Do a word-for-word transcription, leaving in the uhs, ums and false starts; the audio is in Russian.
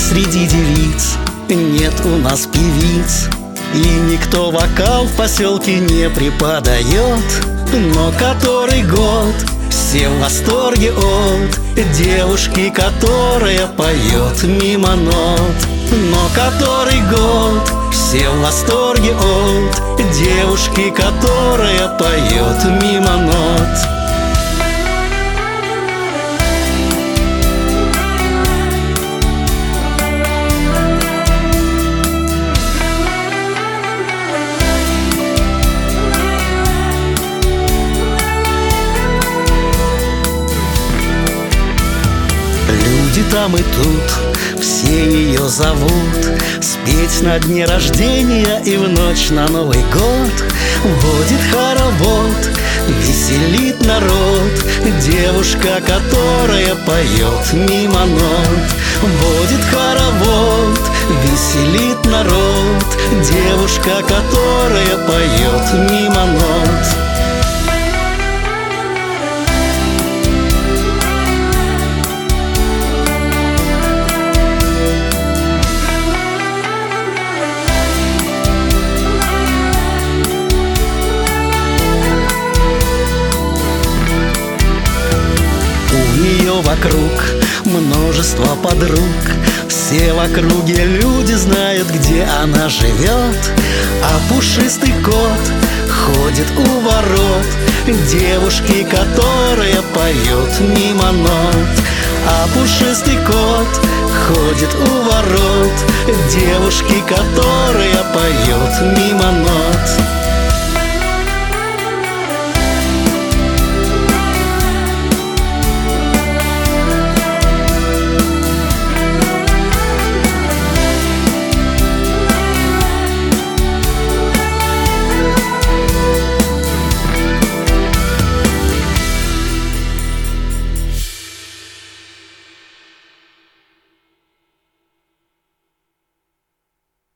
среди девиц нет у нас певиц, и никто вокал в поселке не преподает. Но который год все в восторге от девушки, которая поет мимо нот. Но который год все в восторге от девушки, которая поет мимо нот. Люди там и тут, все ее зовут спеть на дне рождения и в ночь на Новый год. Водит хоровод, веселит народ девушка, которая поет мимо нот. Водит хоровод, веселит народ девушка, которая поет мимо нот. Вокруг множество подруг, все в округе люди знают, где она живет. А пушистый кот ходит у ворот девушки, которая поет мимо нот. А пушистый кот ходит у ворот девушки, которая поет мимо нот.